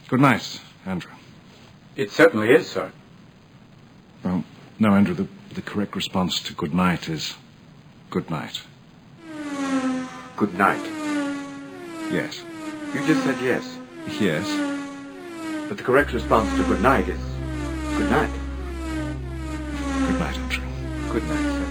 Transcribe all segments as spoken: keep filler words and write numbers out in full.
Good night, Andrew. It certainly is, sir. Well, no, Andrew, the, the correct response to good night is good night. Good night. Yes. You just said yes. Yes. But the correct response to good night is good night. Good night, Andrew. Good night, sir.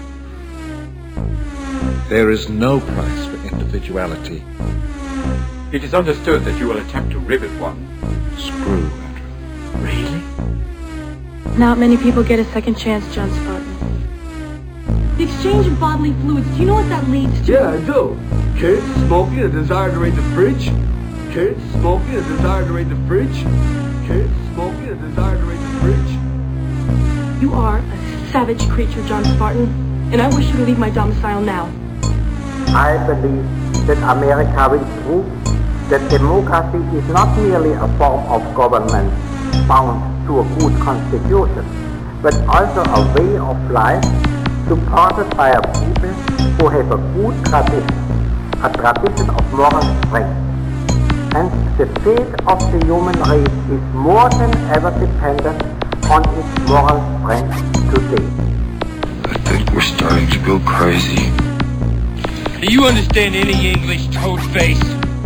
There is no price for individuality. It is understood that you will attempt to rivet one. Screw, Andrew. Really? Not many people get a second chance, John Spartan. The exchange of bodily fluids, do you know what that leads to? Yeah, I do. Kids smoking, a desire to raid the fridge. Kids smoking, a desire to raid the fridge. Kids smoking, a desire to raid the fridge. You are a savage creature, John Spartan, and I wish you to leave my domicile now. I believe that America will prove that democracy is not merely a form of government bound to a good constitution, but also a way of life supported by a people who have a good tradition, a tradition of moral strength. And the fate of the human race is more than ever dependent on its moral strength today. I think we're starting to go crazy. Do you understand any English, toad-face?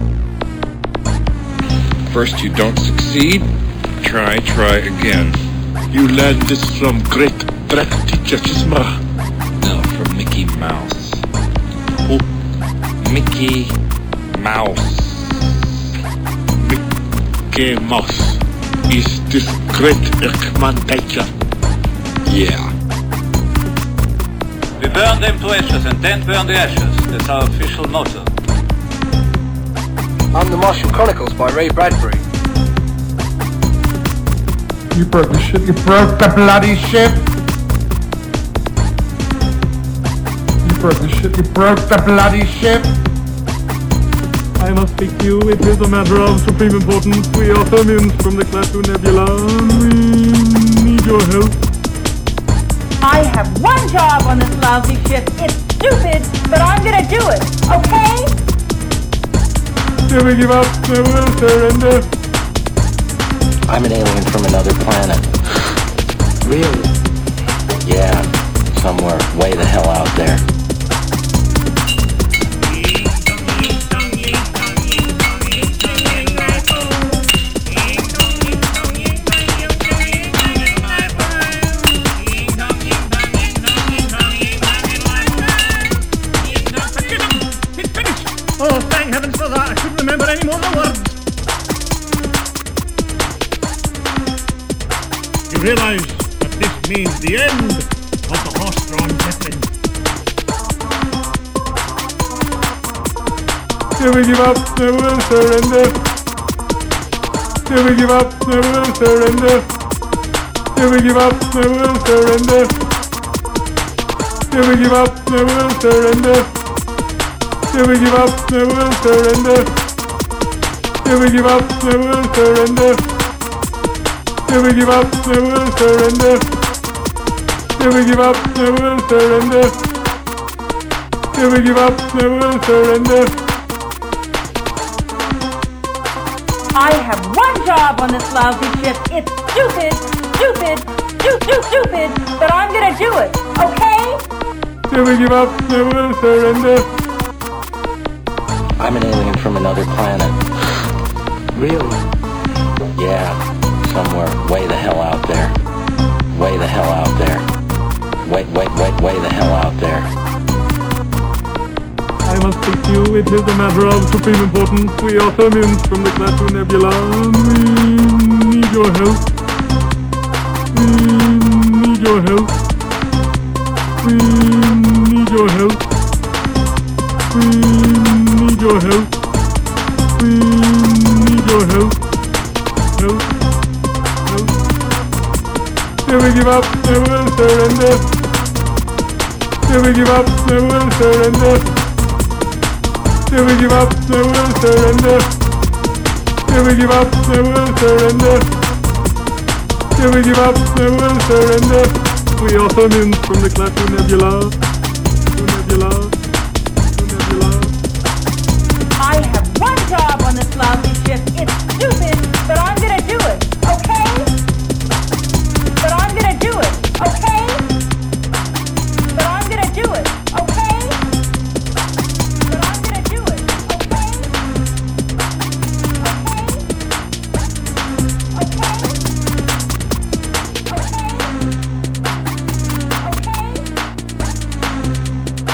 First you don't succeed, try, try again. You learned this from great black teacher Chisma. No, from Mickey Mouse. Who? Mickey Mouse. Mickey Mouse is this great Ekman teacher. Yeah. We burn them to ashes and then burn the ashes. That's our official motto. I'm the Martian Chronicles by Ray Bradbury. You broke the ship. You broke the bloody ship. You broke the ship. You broke the bloody ship. I must speak to you. It is a matter of supreme importance. We are Thermians from the Klaatu Nebula. We need your help. I have one job on this lousy ship. It's stupid, but I'm gonna do it, okay? Never give up, never will surrender. I'm an alien from another planet. Really? Yeah, somewhere way the hell out there. Oh, thank heavens for that. I couldn't remember any more of the words. You realize that this means the end of the horse-drawn Zeppelin. Never give up, never will surrender. Never give up, never will surrender. Never give up, never will surrender. Never give up, never will surrender. Never give up, never will surrender. Never give up, never will surrender. Never give up, never will surrender. Never give up, never will surrender. Never give up, never will surrender. I have one job on this lousy ship. It's stupid, stupid, stupid, stupid, but I'm gonna do it, okay? Never give up, never will surrender. I'm an alien from another planet. Really? Yeah, somewhere way the hell out there. Way the hell out there. Wait, wait, wait, way the hell out there. I must speak to you. It is a matter of supreme importance. We are Thermians from the Klaatu Nebula. We need your help. We need your help. We need your help. We need your help. We need your help. Help. Help. Never give up, never will surrender. Never give up, never will surrender. Never give up, never will surrender. Never give up, never will surrender. Never give up, never will surrender. We are Thermians from the Klaatu Nebula. Nebula. Nebula. I have one job on this lousy ship. It's stupid, but I'm gonna do